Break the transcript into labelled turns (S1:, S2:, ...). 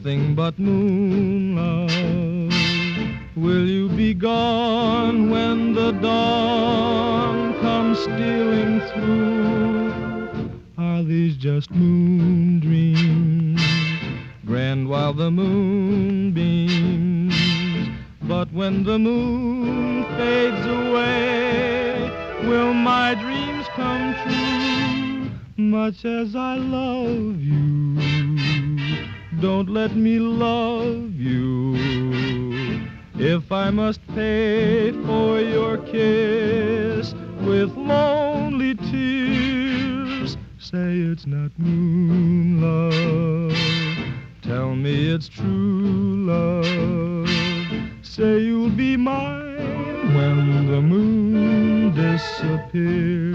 S1: nothing but moon love. Will you be gone when the dawn comes stealing through? Are these just moon dreams, grand while the moon beams? But when the moon fades away, will my dreams come true? Much as I love you, don't let me love you. If I must pay for your kiss with lonely tears, say it's not moon love. Tell me it's true love. Say you'll be mine when the moon disappears.